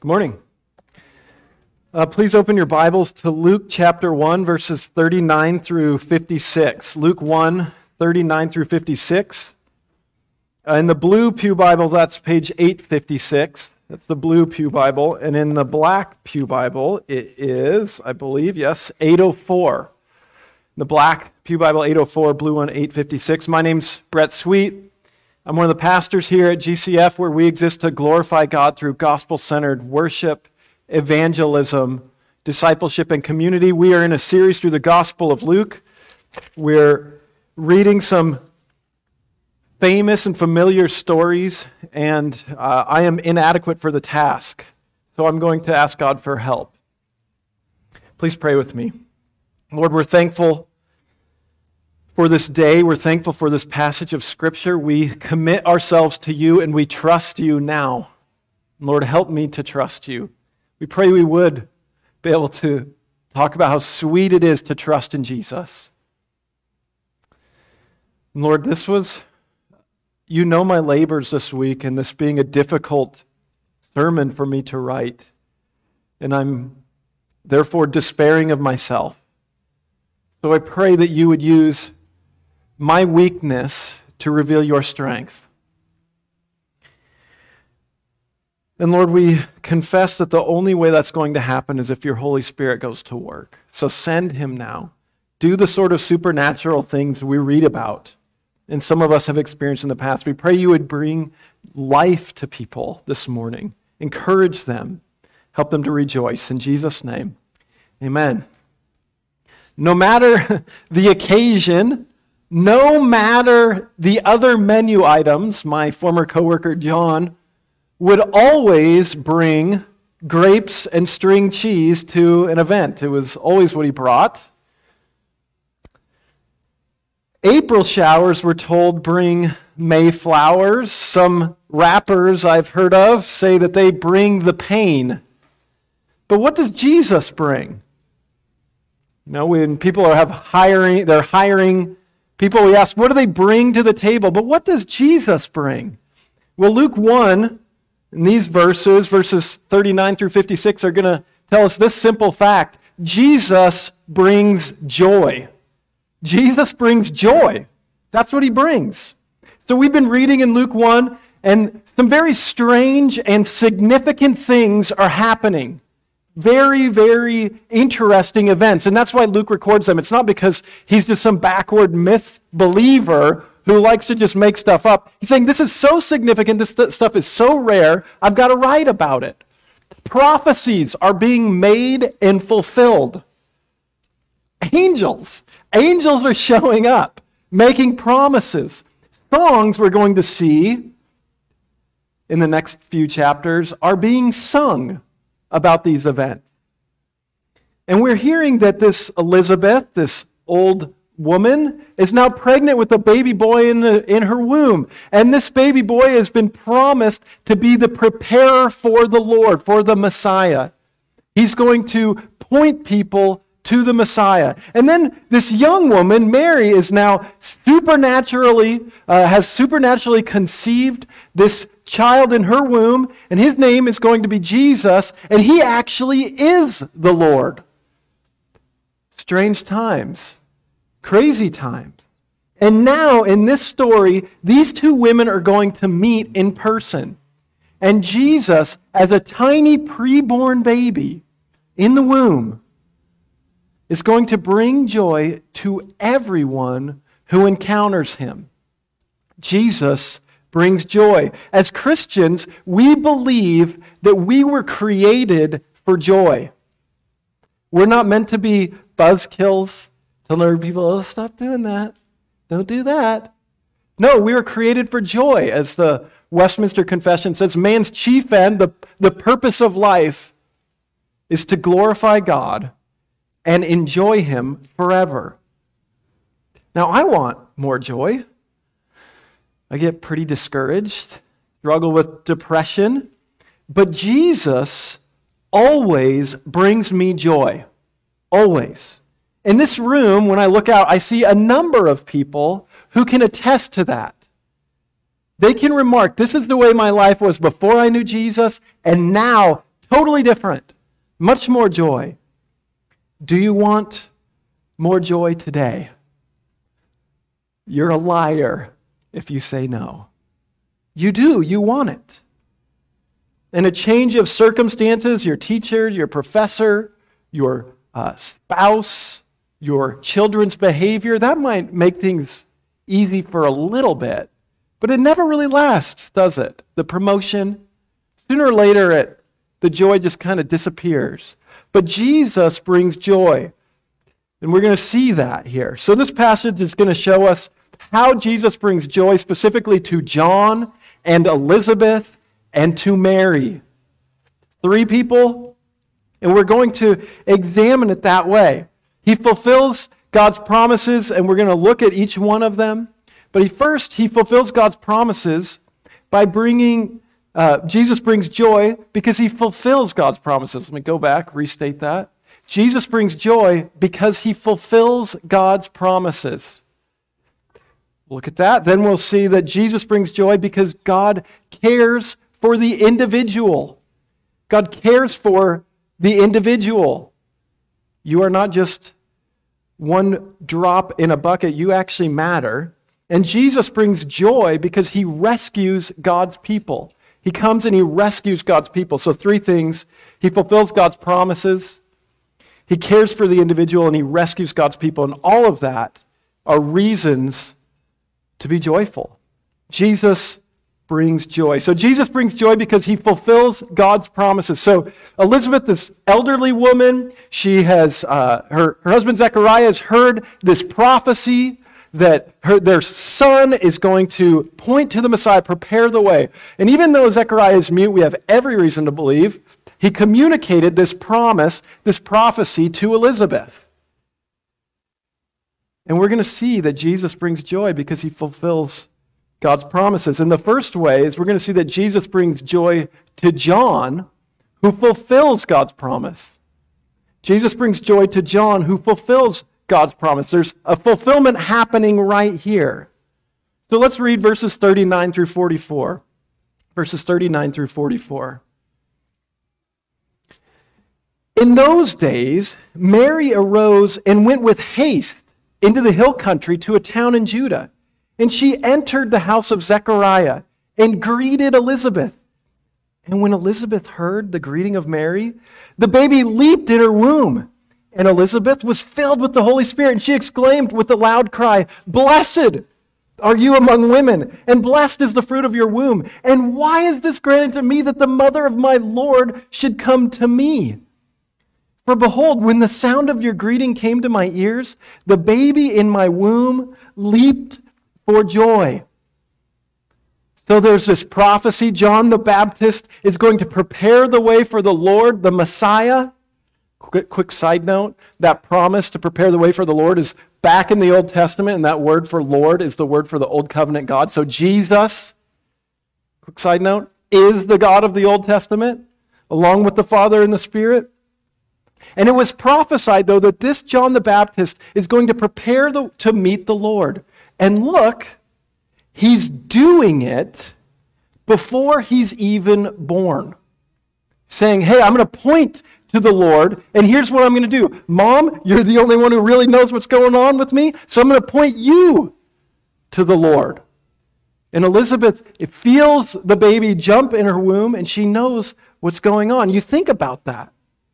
Good morning. Please open your Bibles to Luke chapter 1, verses 39 through 56. Luke 1, 39 through 56. In the blue Pew Bible, that's page 856. That's the blue Pew Bible. And in the black Pew Bible, it is, I believe, yes, 804. The black Pew Bible, 804, blue one, 856. My name's Brett Sweet. I'm one of the pastors here at GCF, where we exist to glorify God through gospel-centered worship, evangelism, discipleship, and community. We are in a series through the Gospel of Luke. We're reading some famous and familiar stories, and I am inadequate for the task, so I'm going to ask God for help. Please pray with me. Lord, we're thankful for this day. We're thankful for this passage of Scripture. We commit ourselves to you, and we trust you now. Lord, help me to trust you. We pray we would be able to talk about how sweet it is to trust in Jesus. Lord, you know my labors this week, and this being a difficult sermon for me to write, and I'm therefore despairing of myself. So I pray that you would use my weakness to reveal your strength. And Lord, we confess that the only way that's going to happen is if your Holy Spirit goes to work. So send him now. Do the sort of supernatural things we read about, and some of us have experienced in the past. We pray you would bring life to people this morning. Encourage them. Help them to rejoice. In Jesus' name, amen. No matter the occasion, no matter the other menu items, my former coworker John would always bring grapes and string cheese to an event. It was always what he brought. April showers, we're told, bring Mayflowers. Some rappers I've heard of say that they bring the pain. But what does Jesus bring? You know, when people they're hiring people, we ask, what do they bring to the table? But what does Jesus bring? Well, Luke 1, in these verses 39 through 56, are going to tell us this simple fact. Jesus brings joy. Jesus brings joy. That's what he brings. So we've been reading in Luke 1, and some very strange and significant things are happening. Very, very interesting events. And that's why Luke records them. It's not because he's just some backward myth believer who likes to just make stuff up. He's saying, this is so significant, this stuff is so rare, I've got to write about it. Prophecies are being made and fulfilled. Angels are showing up, making promises. Songs we're going to see in the next few chapters are being sung about these events. And we're hearing that this Elizabeth, this old woman, is now pregnant with a baby boy in her womb. And this baby boy has been promised to be the preparer for the Lord, for the Messiah. He's going to point people to the Messiah. And then this young woman, Mary, is now has supernaturally conceived this child in her womb, and his name is going to be Jesus, and he actually is the Lord. Strange times, crazy times. And now in this story, these two women are going to meet in person. And Jesus, as a tiny preborn baby in the womb, is going to bring joy to everyone who encounters him. Jesus brings joy. As Christians, we believe that we were created for joy. We're not meant to be buzzkills, telling people, oh, stop doing that. Don't do that. No, we were created for joy. As the Westminster Confession says, man's chief end, the purpose of life, is to glorify God and enjoy him forever. Now, I want more joy. I get pretty discouraged, struggle with depression, but Jesus always brings me joy. Always. In this room, when I look out, I see a number of people who can attest to that. They can remark, this is the way my life was before I knew Jesus, and now Totally different. Much more joy. Do you want more joy today? You're a liar if you say no. You do. You want it. And a change of circumstances, your teacher, your professor, your spouse, your children's behavior, that might make things easy for a little bit, but it never really lasts, does it? The promotion, sooner or later, the joy just kind of disappears. But Jesus brings joy, and we're going to see that here. So this passage is going to show us how Jesus brings joy specifically to John and Elizabeth and to Mary. 3 people, and we're going to examine it that way. He fulfills God's promises, and we're going to look at each one of them. But he fulfills God's promises by Jesus brings joy because he fulfills God's promises. Let me go back, restate that. Jesus brings joy because he fulfills God's promises. Look at that. Then we'll see that Jesus brings joy because God cares for the individual. God cares for the individual. You are not just one drop in a bucket. You actually matter. And Jesus brings joy because he rescues God's people. He comes and he rescues God's people. So 3 things. He fulfills God's promises. He cares for the individual and he rescues God's people. And all of that are reasons to be joyful. Jesus brings joy. So Jesus brings joy because he fulfills God's promises. So Elizabeth, this elderly woman, she has her husband Zechariah has heard this prophecy that their son is going to point to the Messiah, prepare the way. And even though Zechariah is mute, we have every reason to believe he communicated this promise, this prophecy to Elizabeth. And we're going to see that Jesus brings joy because he fulfills God's promises. And the first way is we're going to see that Jesus brings joy to John, who fulfills God's promise. Jesus brings joy to John, who fulfills God's promise. There's a fulfillment happening right here. So let's read verses 39 through 44. Verses 39 through 44. In those days, Mary arose and went with haste into the hill country to a town in Judah. And she entered the house of Zechariah and greeted Elizabeth. And when Elizabeth heard the greeting of Mary, the baby leaped in her womb. And Elizabeth was filled with the Holy Spirit, and she exclaimed with a loud cry, "Blessed are you among women, and blessed is the fruit of your womb. And why is this granted to me that the mother of my Lord should come to me? For behold, when the sound of your greeting came to my ears, the baby in my womb leaped for joy." So there's this prophecy. John the Baptist is going to prepare the way for the Lord, the Messiah. Quick side note, that promise to prepare the way for the Lord is back in the Old Testament, and that word for Lord is the word for the Old Covenant God. So Jesus, quick side note, is the God of the Old Testament, along with the Father and the Spirit. And it was prophesied, though, that this John the Baptist is going to prepare to meet the Lord. And look, he's doing it before he's even born. Saying, hey, I'm going to point to the Lord, and here's what I'm going to do. Mom, you're the only one who really knows what's going on with me, so I'm going to point you to the Lord. And Elizabeth feels the baby jump in her womb, and she knows what's going on. You think about that.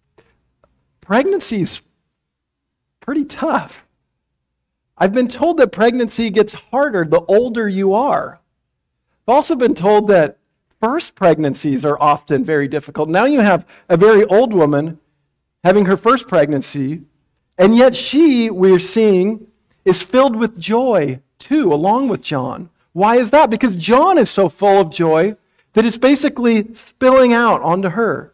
Pregnancy's pretty tough. I've been told that pregnancy gets harder the older you are. I've also been told that first pregnancies are often very difficult. Now you have a very old woman having her first pregnancy, and yet she, we're seeing, is filled with joy too, along with John. Why is that? Because John is so full of joy that it's basically spilling out onto her.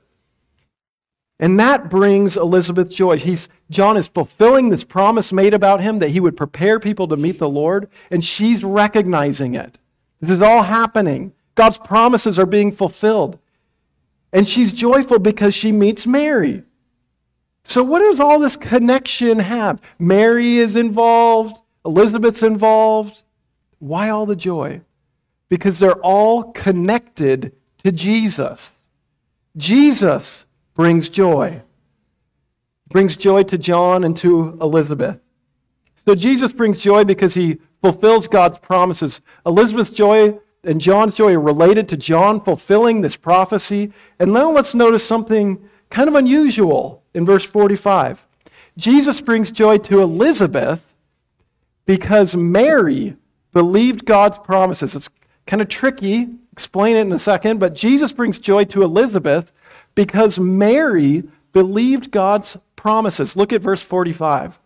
And that brings Elizabeth joy. John is fulfilling this promise made about him that he would prepare people to meet the Lord, and she's recognizing it. This is all happening. God's promises are being fulfilled. And she's joyful because she meets Mary. So what does all this connection have? Mary is involved. Elizabeth's involved. Why all the joy? Because they're all connected to Jesus. Jesus brings joy. Brings joy to John and to Elizabeth. So Jesus brings joy because he fulfills God's promises. Elizabeth's joy and John's joy are related to John fulfilling this prophecy. And now let's notice something kind of unusual in verse 45. Jesus brings joy to Elizabeth because Mary believed God's promises. It's kind of tricky, explain it in a second, but Jesus brings joy to Elizabeth because Mary believed God's promises. Look at verse 45.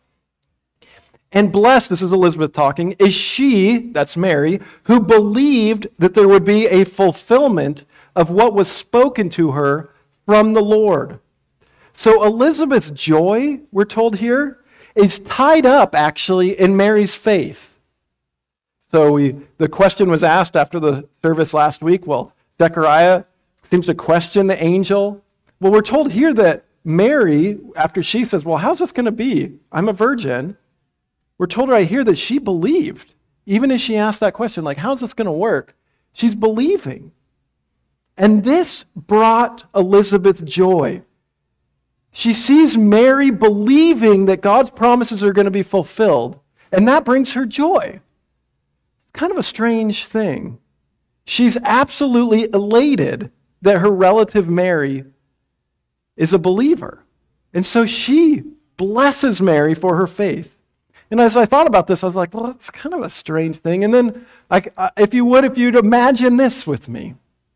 And blessed, this is Elizabeth talking, is she, that's Mary, who believed that there would be a fulfillment of what was spoken to her from the Lord. So Elizabeth's joy, we're told here, is tied up actually in Mary's faith. So the question was asked after the service last week, well, Zechariah seems to question the angel. Well, we're told here that Mary, after she says, well, how's this going to be? I'm a virgin. We're told right here that she believed. Even as she asked that question, like, how's this going to work? She's believing. And this brought Elizabeth joy. She sees Mary believing that God's promises are going to be fulfilled, and that brings her joy. Kind of a strange thing. She's absolutely elated that her relative Mary is a believer. And so she blesses Mary for her faith. And as I thought about this, I was like, well, that's kind of a strange thing. And then, if you'd imagine this with me.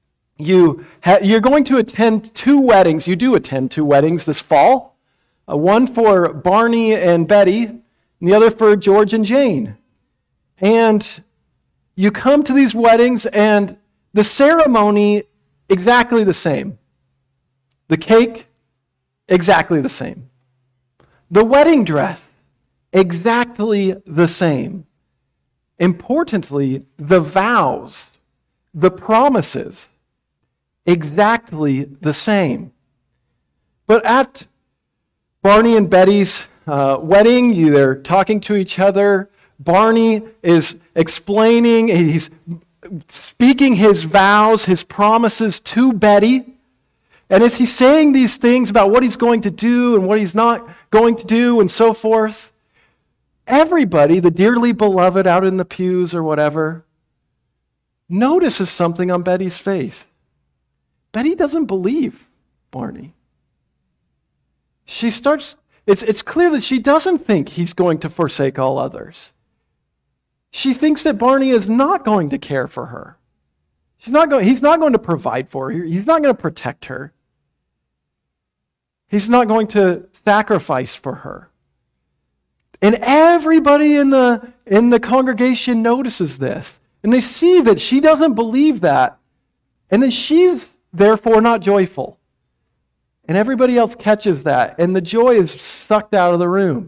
You're going to attend two weddings. You do attend two weddings this fall. One for Barney and Betty, and the other for George and Jane. And you come to these weddings, and the ceremony, exactly the same. The cake, exactly the same. The wedding dress, exactly the same. Importantly, the vows, the promises, exactly the same. But at Barney and Betty's wedding, they're talking to each other. Barney is explaining, he's speaking his vows, his promises to Betty. And as he's saying these things about what he's going to do and what he's not going to do and so forth, everybody, the dearly beloved out in the pews or whatever, notices something on Betty's face. Betty doesn't believe Barney. It's clear that she doesn't think he's going to forsake all others. She thinks that Barney is not going to care for her. He's not going to provide for her. He's not going to protect her. He's not going to sacrifice for her. And everybody in the congregation notices this. And they see that she doesn't believe that. And that she's therefore not joyful. And everybody else catches that. And the joy is sucked out of the room.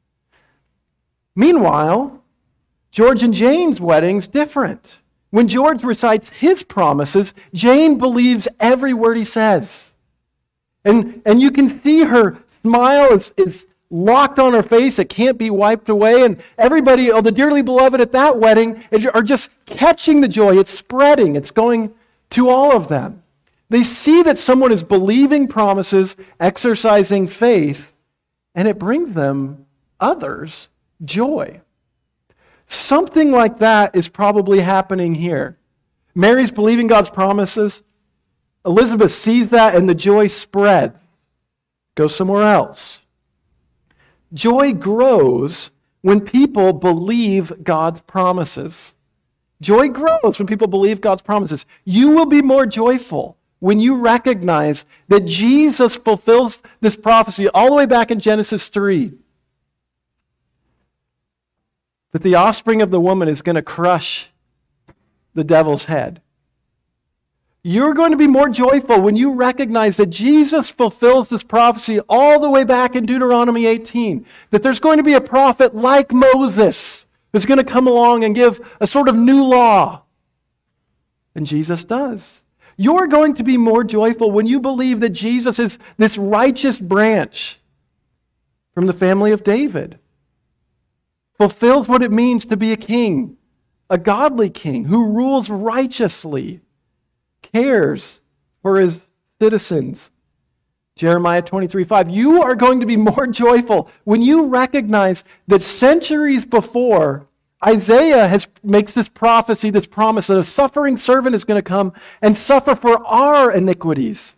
Meanwhile, George and Jane's wedding's different. When George recites his promises, Jane believes every word he says. And you can see her smile is locked on her face. It can't be wiped away. And everybody, the dearly beloved at that wedding, are just catching the joy. It's spreading. It's going to all of them. They see that someone is believing promises, exercising faith, and it brings them, others, joy. Something like that is probably happening here. Mary's believing God's promises. Elizabeth sees that, and the joy spreads. Goes somewhere else. Joy grows when people believe God's promises. Joy grows when people believe God's promises. You will be more joyful when you recognize that Jesus fulfills this prophecy all the way back in Genesis 3. That the offspring of the woman is going to crush the devil's head. You're going to be more joyful when you recognize that Jesus fulfills this prophecy all the way back in Deuteronomy 18. That there's going to be a prophet like Moses who's going to come along and give a sort of new law. And Jesus does. You're going to be more joyful when you believe that Jesus is this righteous branch from the family of David. Fulfills what it means to be a king, a godly king who rules righteously, cares for his citizens, Jeremiah 23:5. You are going to be more joyful when you recognize that centuries before, Isaiah makes this prophecy, this promise that a suffering servant is going to come and suffer for our iniquities.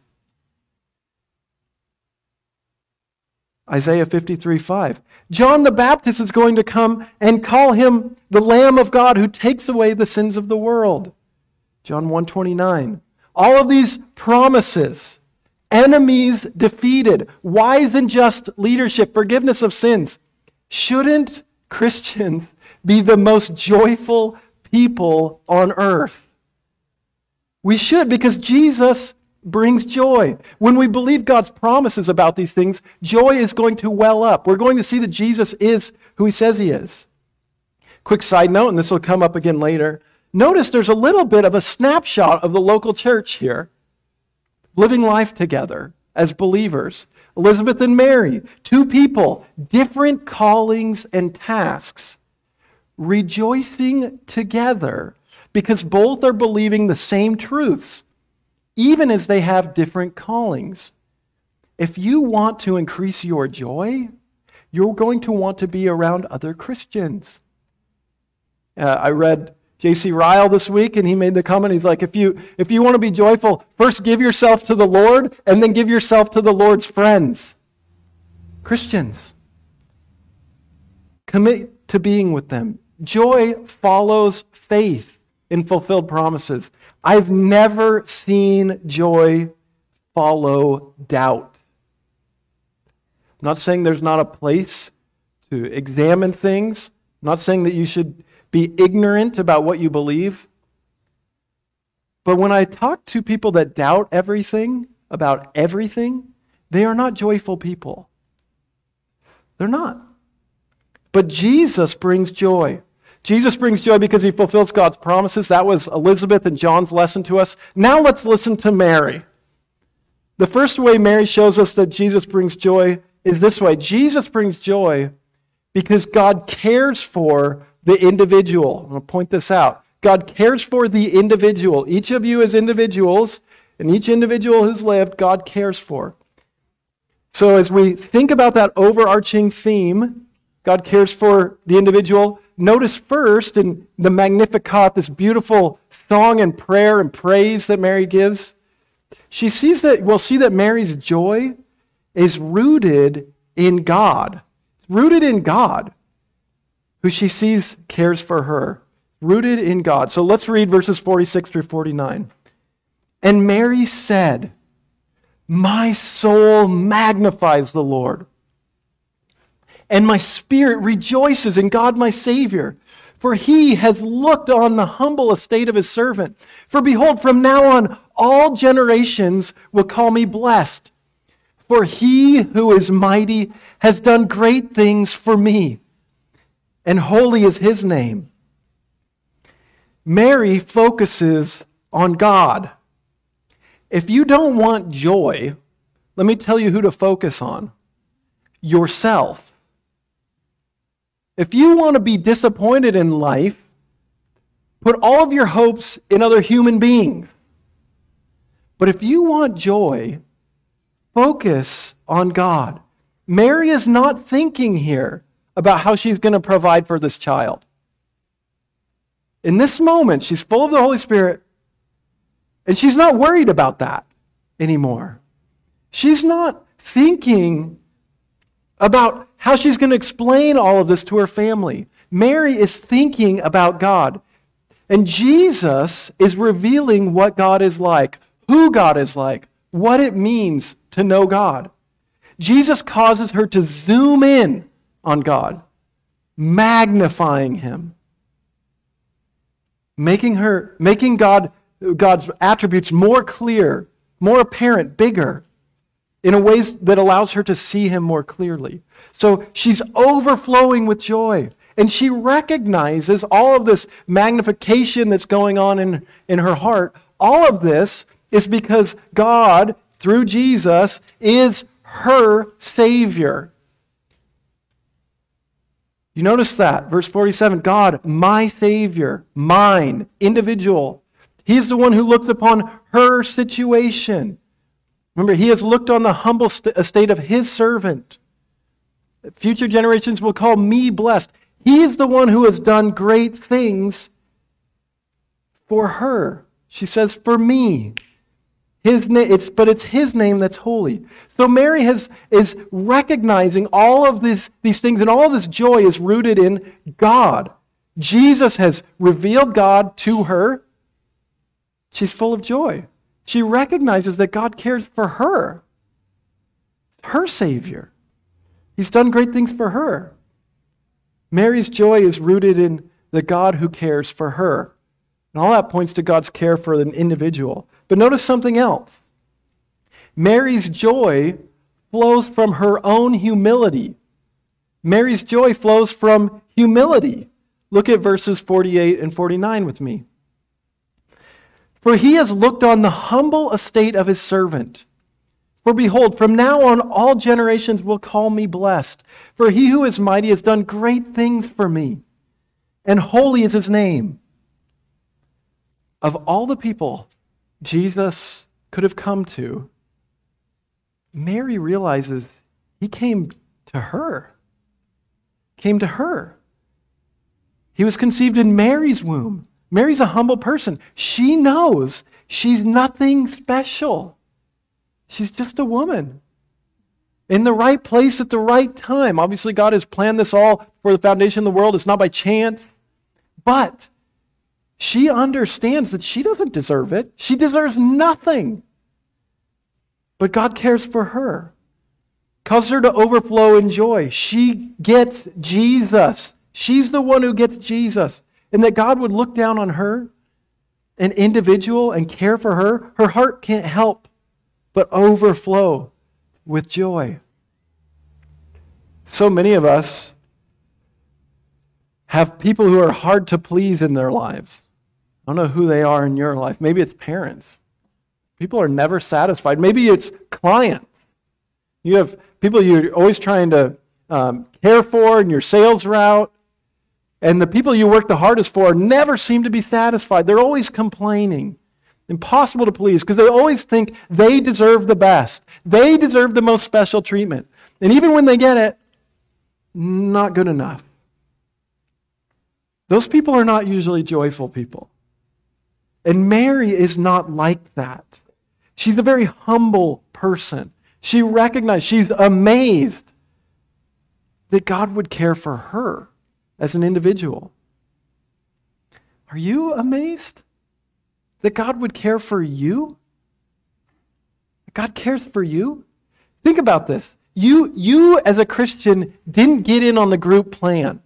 Isaiah 53:5. John the Baptist is going to come and call him the Lamb of God who takes away the sins of the world. John 1:29. All of these promises, enemies defeated, wise and just leadership, forgiveness of sins. Shouldn't Christians be the most joyful people on earth? We should, because Jesus brings joy. When we believe God's promises about these things, joy is going to well up. We're going to see that Jesus is who he says he is. Quick side note, and this will come up again later. Notice there's a little bit of a snapshot of the local church here, living life together as believers. Elizabeth and Mary, two people, different callings and tasks, rejoicing together because both are believing the same truths, even as they have different callings. If you want to increase your joy, you're going to want to be around other Christians. I read J.C. Ryle this week, and he made the comment, he's like, if you want to be joyful, first give yourself to the Lord, and then give yourself to the Lord's friends. Christians. Commit to being with them. Joy follows faith in fulfilled promises. I've never seen joy follow doubt. I'm not saying there's not a place to examine things. I'm not saying that you should be ignorant about what you believe. But when I talk to people that doubt everything, about everything, they are not joyful people. They're not. But Jesus brings joy. Jesus brings joy because he fulfills God's promises. That was Elizabeth and John's lesson to us. Now let's listen to Mary. The first way Mary shows us that Jesus brings joy is this way. Jesus brings joy because God cares for the individual. I'm going to point this out. God cares for the individual. Each of you as individuals, and each individual who's lived, God cares for. So as we think about that overarching theme, God cares for the individual. Notice first in the Magnificat, this beautiful song and prayer and praise that Mary gives, we'll see that Mary's joy is rooted in God. Rooted in God, who she sees cares for her. Rooted in God. So let's read verses 46 through 49. And Mary said, "My soul magnifies the Lord, and my spirit rejoices in God my Savior, for he has looked on the humble estate of his servant. For behold, from now on all generations will call me blessed. For he who is mighty has done great things for me, and holy is his name." Mary focuses on God. If you don't want joy, let me tell you who to focus on. Yourself. If you want to be disappointed in life, put all of your hopes in other human beings. But if you want joy, focus on God. Mary is not thinking here about how she's going to provide for this child. In this moment, she's full of the Holy Spirit, and she's not worried about that anymore. She's not thinking about how she's going to explain all of this to her family. Mary is thinking about God. And Jesus is revealing what God is like, who God is like, what it means to know God. Jesus causes her to zoom in on God, magnifying him, making God's attributes more clear, more apparent, bigger, in a way that allows her to see him more clearly. So she's overflowing with joy. And she recognizes all of this magnification that's going on in her heart. All of this is because God, through Jesus, is her Savior. You notice that, verse 47, God, my Savior, mine, individual. He's the one who looks upon her situation. Remember, he has looked on the humble estate of his servant. Future generations will call me blessed. He is the one who has done great things for her. She says, for me. But it's his name that's holy. So Mary is recognizing all of these things, and all this joy is rooted in God. Jesus has revealed God to her. She's full of joy. She recognizes that God cares for her, her Savior. He's done great things for her. Mary's joy is rooted in the God who cares for her. And all that points to God's care for an individual. But notice something else. Mary's joy flows from her own humility. Mary's joy flows from humility. Look at verses 48 and 49 with me. For he has looked on the humble estate of his servant. For behold, from now on all generations will call me blessed. For he who is mighty has done great things for me, and holy is his name. Of all the people Jesus could have come to, Mary realizes he came to her. Came to her. He was conceived in Mary's womb. Mary's a humble person. She knows she's nothing special. She's just a woman in the right place at the right time. Obviously, God has planned this all for the foundation of the world. It's not by chance. But she understands that she doesn't deserve it. She deserves nothing. But God cares for her. Causes her to overflow in joy. She gets Jesus. She's the one who gets Jesus. And that God would look down on her, an individual, and care for her. Her heart can't help but overflow with joy. So many of us have people who are hard to please in their lives. I don't know who they are in your life. Maybe it's parents. People are never satisfied. Maybe it's clients. You have people you're always trying to care for in your sales route. And the people you work the hardest for never seem to be satisfied. They're always complaining. Impossible to please because they always think they deserve the best. They deserve the most special treatment. And even when they get it, not good enough. Those people are not usually joyful people. And Mary is not like that. She's a very humble person. She recognized, she's amazed that God would care for her as an individual. Are you amazed that God would care for you? God cares for you? Think about this. You as a Christian didn't get in on the group plan.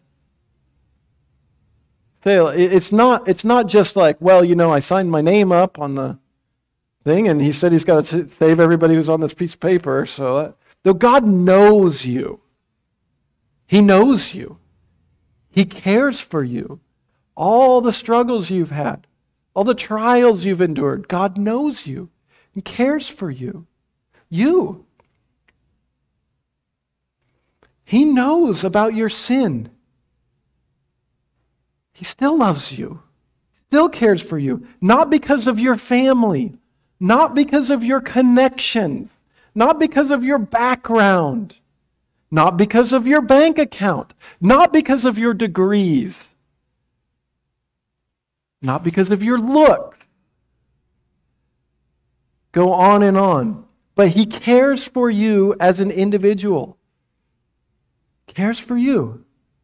It's not just like, well, I signed my name up on the thing, and he said he's got to save everybody who's on this piece of paper. So, though God knows you, He knows you. He cares for you. All the struggles you've had, all the trials you've endured, God knows you and cares for you. You. He knows about your sin. He still loves you, still cares for you, not because of your family, not because of your connections, not because of your background, not because of your bank account, not because of your degrees, not because of your looks. Go on and on. But He cares for you as an individual. Cares for you.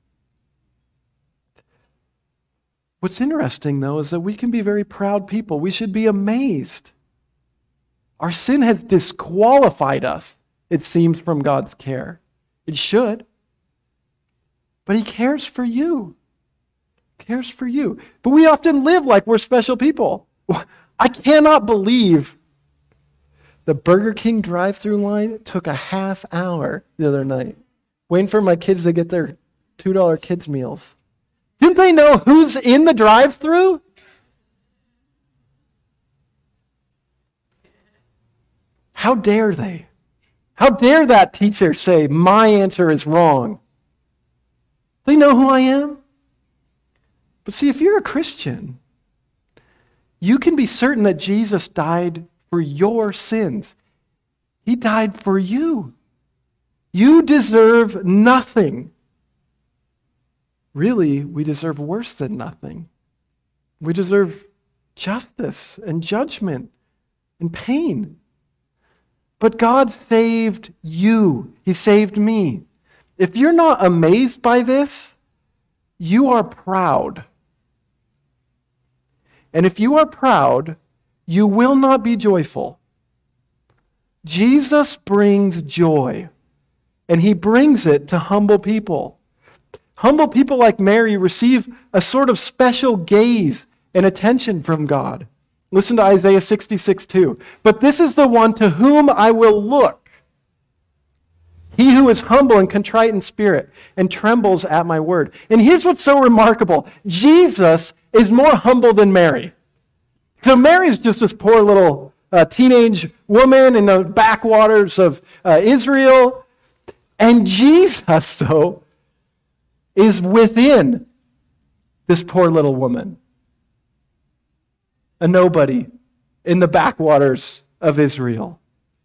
What's interesting, though, is that we can be very proud people. We should be amazed. Our sin has disqualified us, it seems, from God's care. It should. But He cares for you. Cares for you. But we often live like we're special people. I cannot believe the Burger King drive-thru line took a half hour the other night, waiting for my kids to get their $2 kids meals. Didn't they know who's in the drive-thru? How dare they? How dare that teacher say, my answer is wrong? They know who I am? But see, if you're a Christian, you can be certain that Jesus died for your sins. He died for you. You deserve nothing. Really, we deserve worse than nothing. We deserve justice and judgment and pain. But God saved you. He saved me. If you're not amazed by this, you are proud. And if you are proud, you will not be joyful. Jesus brings joy, and he brings it to humble people. Humble people like Mary receive a sort of special gaze and attention from God. Listen to Isaiah 66:2. But this is the one to whom I will look. He who is humble and contrite in spirit and trembles at my word. And here's what's so remarkable. Jesus is more humble than Mary. So Mary's just this poor little teenage woman in the backwaters of Israel. And Jesus, though, is within this poor little woman. A nobody in the backwaters of Israel.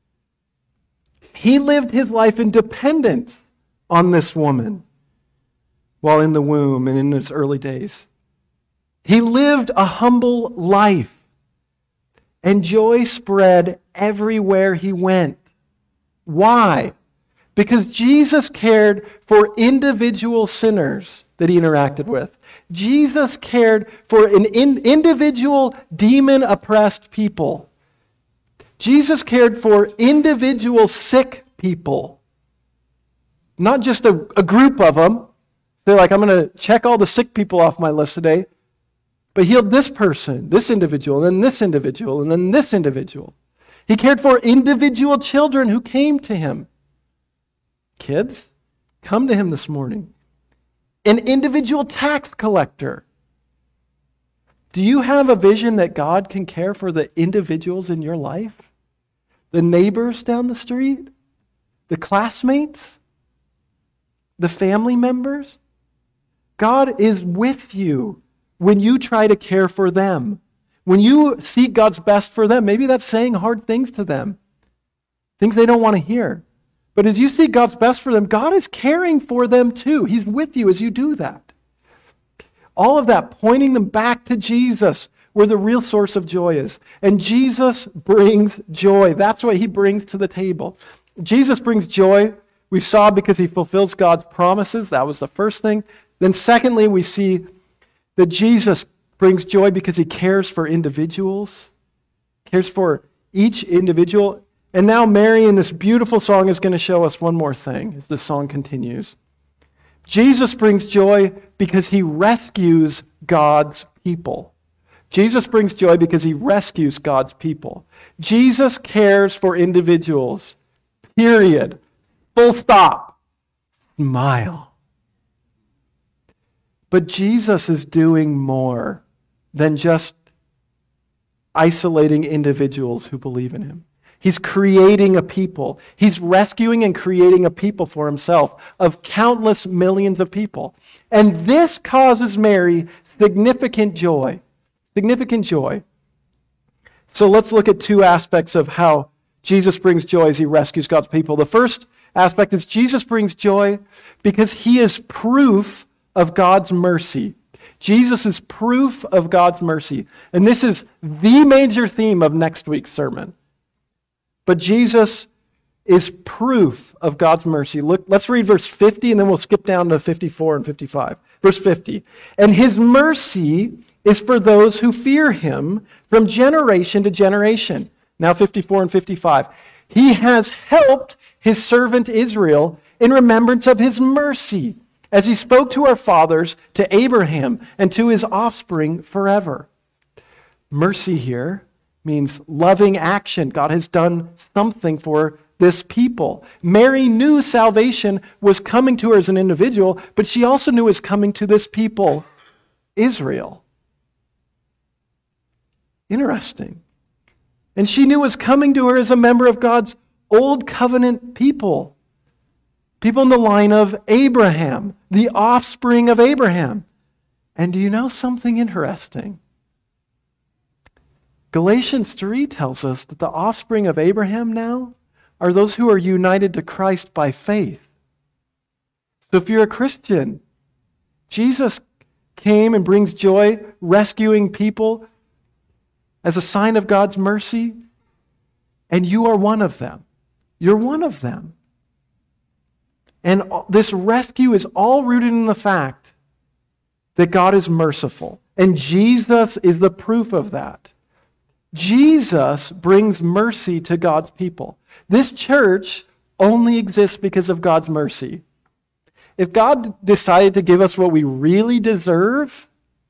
He lived his life in dependence on this woman while in the womb and in his early days. He lived a humble life, and joy spread everywhere he went. Why? Because Jesus cared for individual sinners that he interacted with. Jesus cared for an individual demon-oppressed people. Jesus cared for individual sick people. Not just a group of them. They're like, I'm going to check all the sick people off my list today. But healed this person, this individual, and then this individual, and then this individual. He cared for individual children who came to him. Kids, come to him this morning. An individual tax collector. Do you have a vision that God can care for the individuals in your life? The neighbors down the street? The classmates? The family members? God is with you when you try to care for them. When you seek God's best for them. Maybe that's saying hard things to them. Things they don't want to hear. But as you seek God's best for them, God is caring for them too. He's with you as you do that. All of that pointing them back to Jesus, where the real source of joy is. And Jesus brings joy. That's what he brings to the table. Jesus brings joy, we saw, because he fulfills God's promises. That was the first thing. Then secondly, we see that Jesus brings joy because he cares for individuals, cares for each individual. And now Mary in this beautiful song is going to show us one more thing as the song continues. Jesus brings joy because he rescues God's people. Jesus brings joy because he rescues God's people. Jesus cares for individuals. Period. Full stop. Smile. But Jesus is doing more than just isolating individuals who believe in him. He's creating a people. He's rescuing and creating a people for himself of countless millions of people. And this causes Mary significant joy. Significant joy. So let's look at two aspects of how Jesus brings joy as he rescues God's people. The first aspect is Jesus brings joy because he is proof of God's mercy. Jesus is proof of God's mercy. And this is the major theme of next week's sermon. But Jesus is proof of God's mercy. Look, let's read verse 50 and then we'll skip down to 54 and 55. Verse 50. And his mercy is for those who fear him from generation to generation. Now 54 and 55. He has helped his servant Israel in remembrance of his mercy, as he spoke to our fathers, to Abraham, and to his offspring forever. Mercy here means loving action. God has done something for this people. Mary knew salvation was coming to her as an individual, but she also knew it was coming to this people, Israel. Interesting. And she knew it was coming to her as a member of God's old covenant people. People in the line of Abraham, the offspring of Abraham. And do you know something interesting? Galatians 3 tells us that the offspring of Abraham now are those who are united to Christ by faith. So if you're a Christian, Jesus came and brings joy, rescuing people as a sign of God's mercy, and you are one of them. You're one of them. And this rescue is all rooted in the fact that God is merciful. And Jesus is the proof of that. Jesus brings mercy to God's people. This church only exists because of God's mercy. If God decided to give us what we really deserve,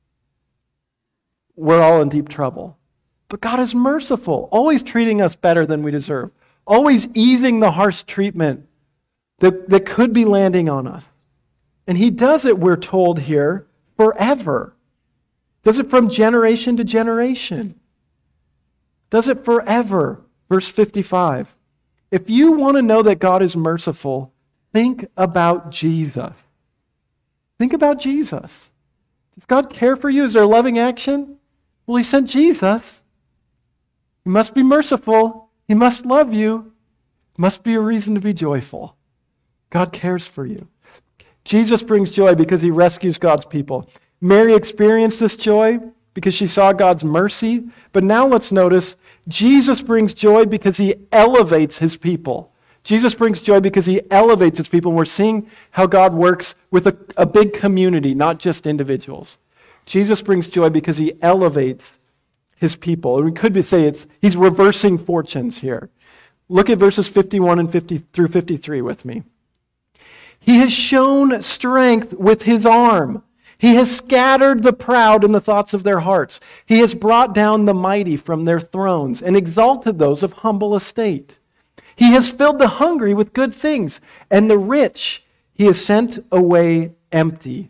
we're all in deep trouble. But God is merciful, always treating us better than we deserve, always easing the harsh treatment that could be landing on us. And He does it, we're told here, forever. Does it from generation to generation. Does it forever. Verse 55. If you want to know that God is merciful, think about Jesus. Think about Jesus. Does God care for you? Is there loving action? Well, He sent Jesus. He must be merciful. He must love you. Must be a reason to be joyful. God cares for you. Jesus brings joy because He rescues God's people. Mary experienced this joy because she saw God's mercy. But now let's notice, Jesus brings joy because He elevates His people. Jesus brings joy because He elevates His people. And we're seeing how God works with a big community, not just individuals. Jesus brings joy because He elevates His people. And we could say He's reversing fortunes here. Look at verses 51 and 50 through 53 with me. He has shown strength with His arm. He has scattered the proud in the thoughts of their hearts. He has brought down the mighty from their thrones and exalted those of humble estate. He has filled the hungry with good things, and the rich He has sent away empty.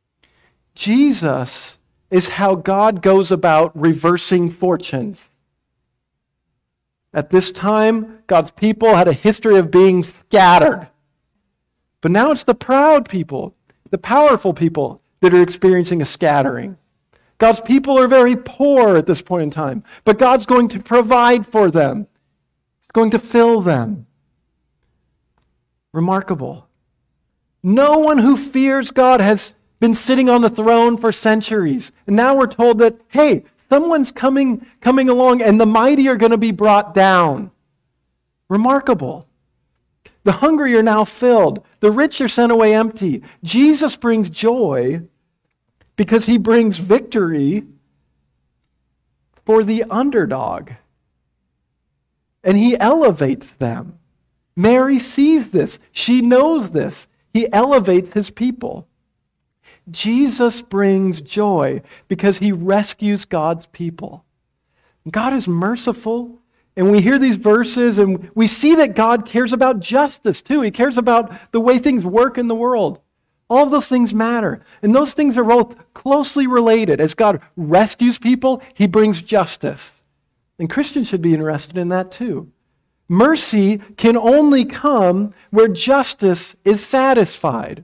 Jesus is how God goes about reversing fortunes. At this time, God's people had a history of being scattered. But now it's the proud people, the powerful people, that are experiencing a scattering. God's people are very poor at this point in time, but God's going to provide for them. He's going to fill them. Remarkable. No one who fears God has been sitting on the throne for centuries. And now we're told that, hey, someone's coming along and the mighty are going to be brought down. Remarkable. The hungry are now filled. The rich are sent away empty. Jesus brings joy because He brings victory for the underdog. And He elevates them. Mary sees this. She knows this. He elevates His people. Jesus brings joy because He rescues God's people. God is merciful. And we hear these verses and we see that God cares about justice too. He cares about the way things work in the world. All of those things matter. And those things are both closely related. As God rescues people, He brings justice. And Christians should be interested in that too. Mercy can only come where justice is satisfied.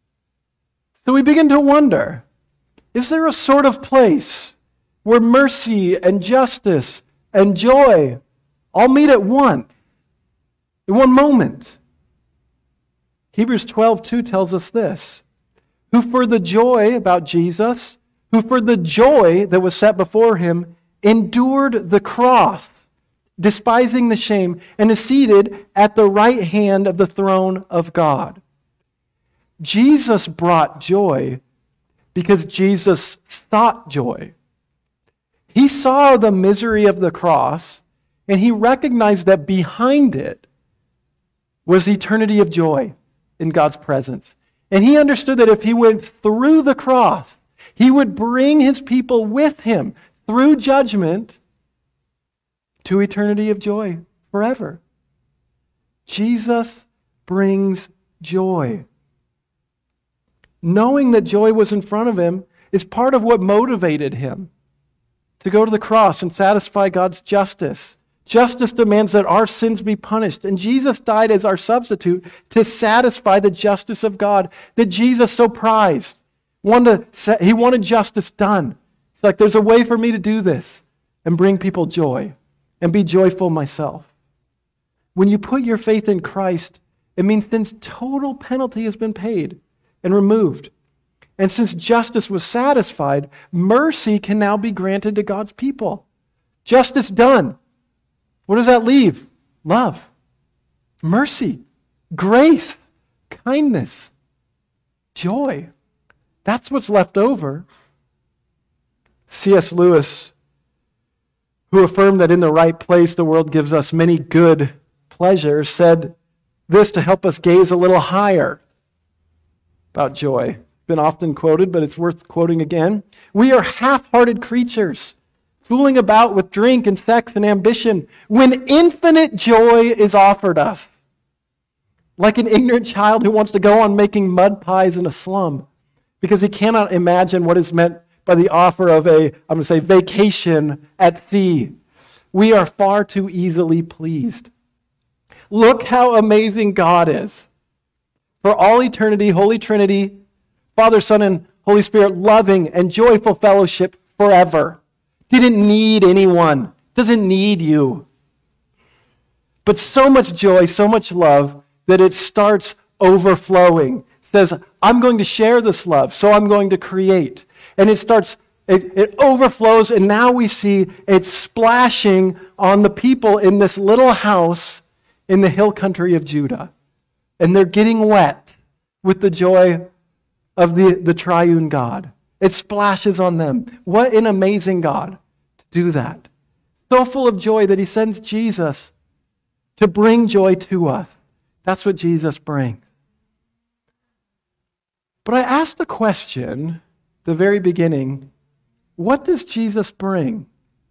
So we begin to wonder, is there a sort of place where mercy and justice and joy all meet at once, in one moment? Hebrews 12:2 tells us this, who for the joy about Jesus, who for the joy that was set before Him, endured the cross, despising the shame, and is seated at the right hand of the throne of God. Jesus brought joy because Jesus sought joy. He saw the misery of the cross, and He recognized that behind it was eternity of joy in God's presence. And He understood that if He went through the cross, He would bring His people with Him through judgment to eternity of joy forever. Jesus brings joy. Knowing that joy was in front of Him is part of what motivated Him to go to the cross and satisfy God's justice. Justice demands that our sins be punished, and Jesus died as our substitute to satisfy the justice of God that Jesus so prized. He wanted justice done. It's like, there's a way for me to do this and bring people joy and be joyful myself. When you put your faith in Christ, it means since total penalty has been paid and removed, and since justice was satisfied, mercy can now be granted to God's people. Justice done. What does that leave? Love, mercy, grace, kindness, joy. That's what's left over. C.S. Lewis, who affirmed that in the right place the world gives us many good pleasures, said this to help us gaze a little higher about joy. It's been often quoted, but it's worth quoting again. We are half-hearted creatures, fooling about with drink and sex and ambition, when infinite joy is offered us. Like an ignorant child who wants to go on making mud pies in a slum because he cannot imagine what is meant by the offer of vacation at sea. We are far too easily pleased. Look how amazing God is. For all eternity, Holy Trinity, Father, Son, and Holy Spirit, loving and joyful fellowship forever. Didn't need anyone. Doesn't need you. But so much joy, so much love, that it starts overflowing. It says, I'm going to share this love, so I'm going to create. And it overflows, and now we see it splashing on the people in this little house in the hill country of Judah. And they're getting wet with the joy of the triune God. It splashes on them. What an amazing God to do that. So full of joy that he sends Jesus to bring joy to us. That's what Jesus brings. But I asked the question, the very beginning, what does Jesus bring?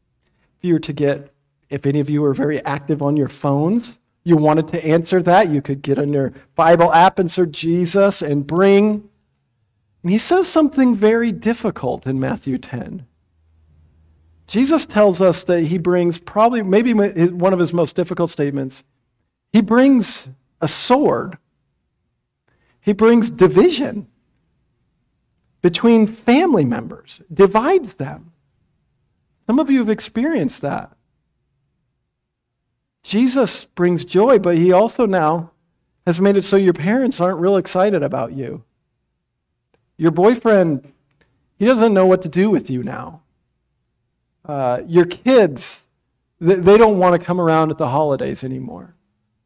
If any of you are very active on your phones, you wanted to answer that, you could get on your Bible app and search Jesus and bring. And he says something very difficult in Matthew 10. Jesus tells us that he brings maybe one of his most difficult statements. He brings a sword. He brings division between family members, divides them. Some of you have experienced that. Jesus brings joy, but he also now has made it so your parents aren't real excited about you. Your boyfriend, he doesn't know what to do with you now. Your kids, they don't want to come around at the holidays anymore.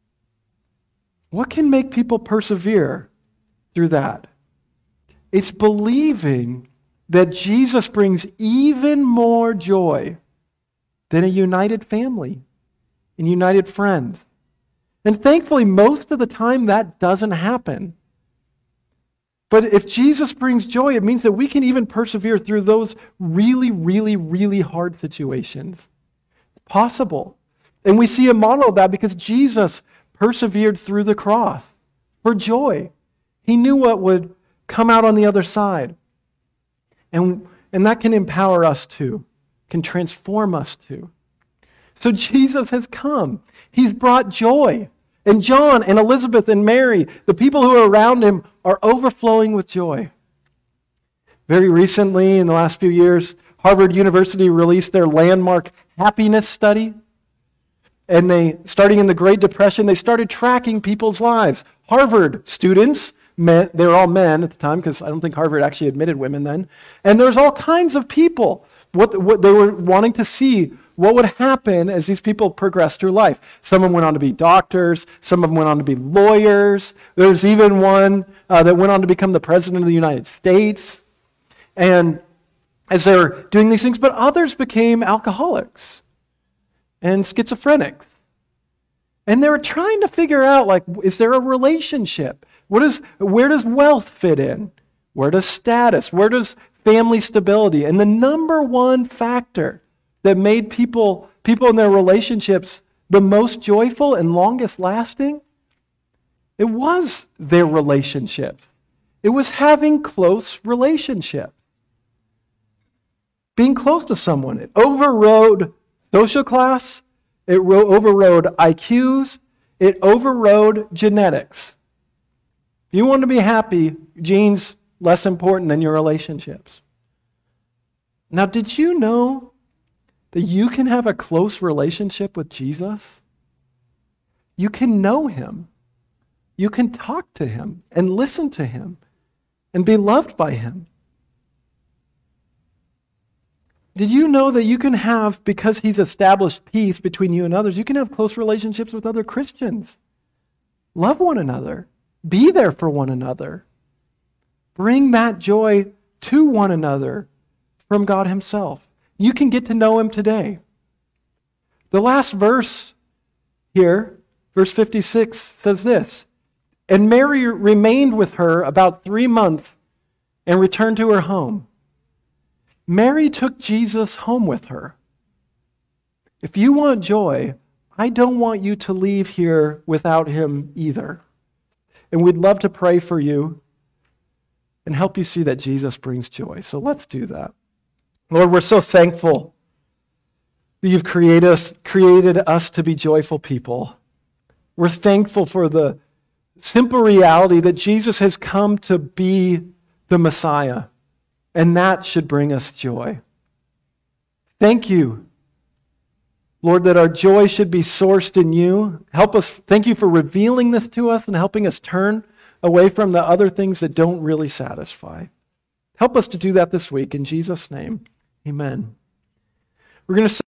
What can make people persevere through that? It's believing that Jesus brings even more joy than a united family and united friends. And thankfully, most of the time that doesn't happen. But if Jesus brings joy, it means that we can even persevere through those really, really, really hard situations. It's possible. And we see a model of that because Jesus persevered through the cross for joy. He knew what would come out on the other side. And that can empower us too, can transform us too. So Jesus has come. He's brought joy. And John and Elizabeth and Mary, the people who are around him, are overflowing with joy. Very recently, in the last few years, Harvard University released their landmark happiness study. And starting in the Great Depression, they started tracking people's lives. Harvard students, they were all men at the time, because I don't think Harvard actually admitted women then. And there's all kinds of people. What they were wanting to see what would happen as these people progressed through life. Some of them went on to be doctors. Some of them went on to be lawyers. There's even one that went on to become the president of the United States. And as they were doing these things, but others became alcoholics and schizophrenics. And they were trying to figure out, is there a relationship? Where does wealth fit in? Where does status? Where does family stability? And the number one factor that made people in their relationships the most joyful and longest lasting, it was their relationships. It was having close relationships. Being close to someone. It overrode social class, it overrode IQs, it overrode genetics. If you want to be happy, genes less important than your relationships. Now, did you know that you can have a close relationship with Jesus? you can know him. You can talk to him and listen to him and be loved by him. Did you know that you can have, because he's established peace between you and others, you can have close relationships with other Christians? Love one another. Be there for one another. Bring that joy to one another from God himself. You can get to know him today. The last verse here, verse 56, says this, "And Mary remained with her about 3 months and returned to her home." Mary took Jesus home with her. If you want joy, I don't want you to leave here without him either. And we'd love to pray for you and help you see that Jesus brings joy. So let's do that. Lord, we're so thankful that you've created us to be joyful people. We're thankful for the simple reality that Jesus has come to be the Messiah, and that should bring us joy. Thank you, Lord, that our joy should be sourced in you. Help us. Thank you for revealing this to us and helping us turn away from the other things that don't really satisfy. Help us to do that this week. In Jesus' name, amen. We're going to